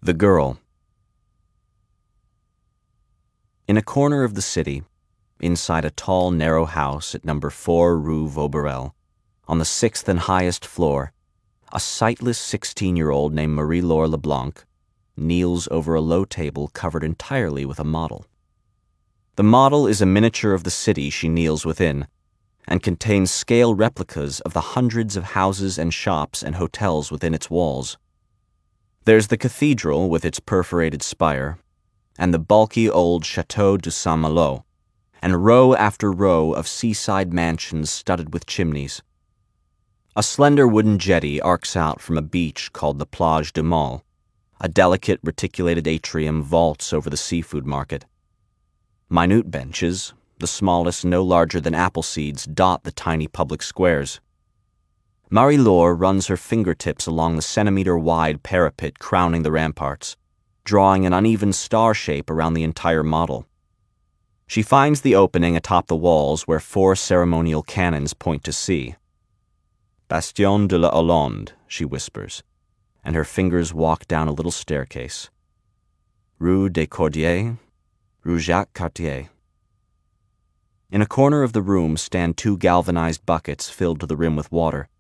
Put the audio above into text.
The Girl. In a corner of the city, inside a tall, narrow house at number 4 Rue Vauberel, on the 6th and highest floor, a sightless 16-year-old named Marie-Laure Leblanc kneels over a low table covered entirely with a model. The model is a miniature of the city she kneels within, and contains scale replicas of the hundreds of houses and shops and hotels within its walls. There's the cathedral with its perforated spire, and the bulky old Chateau de Saint-Malo, and row after row of seaside mansions studded with chimneys. A slender wooden jetty arcs out from a beach called the Plage du Mall. A delicate reticulated atrium vaults over the seafood market. Minute benches, the smallest no larger than apple seeds, dot the tiny public squares. Marie-Laure runs her fingertips along the centimeter-wide parapet crowning the ramparts, drawing an uneven star shape around the entire model. She finds the opening atop the walls where 4 ceremonial cannons point to sea. "Bastion de la Hollande," she whispers, and her fingers walk down a little staircase. Rue des Cordiers, Rue Jacques Cartier. In a corner of the room stand 2 galvanized buckets filled to the rim with water,